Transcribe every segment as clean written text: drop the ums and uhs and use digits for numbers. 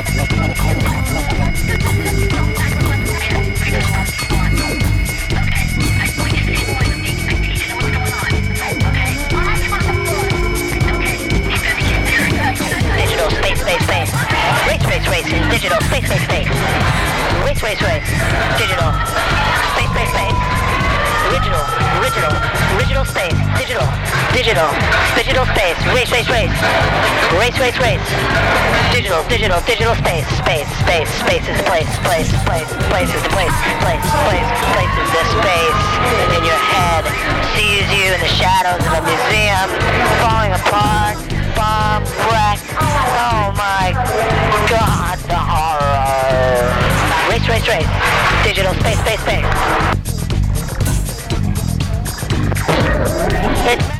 Digital, space, space, space. Race, race, race. Digital. Space, space, space. Original, original, original space. Digital, digital, digital space. Race, race, race. Race, race, race. Digital, digital, digital space. Space, space, space is the place. Place, place, place is the place. Place, place, place is the space in your head. Sees you in the shadows of a museum. Falling apart. Bomb wreck. Oh my God, the horror. Race, race, race. Digital space, space, space. It's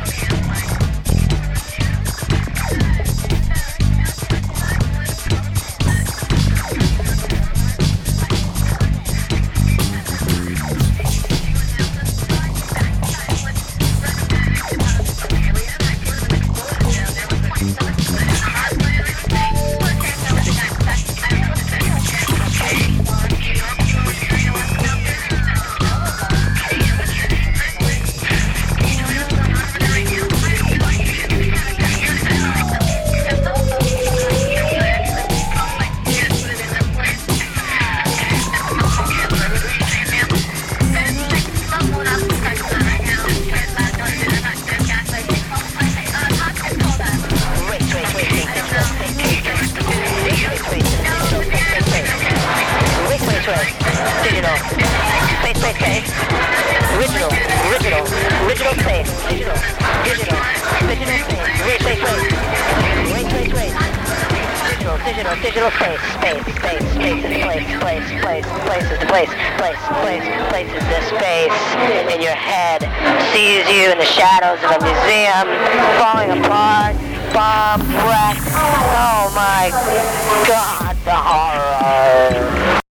digital, space, space, space, original, original, original space, digital, digital, digital space, race, race, race, race, race, race, digital, digital, digital space, space, space, space is the place, place, place, place is the place, place, place, place is the space in your head, sees you in the shadows of a museum, falling apart, bomb wreck, oh my God, the horror.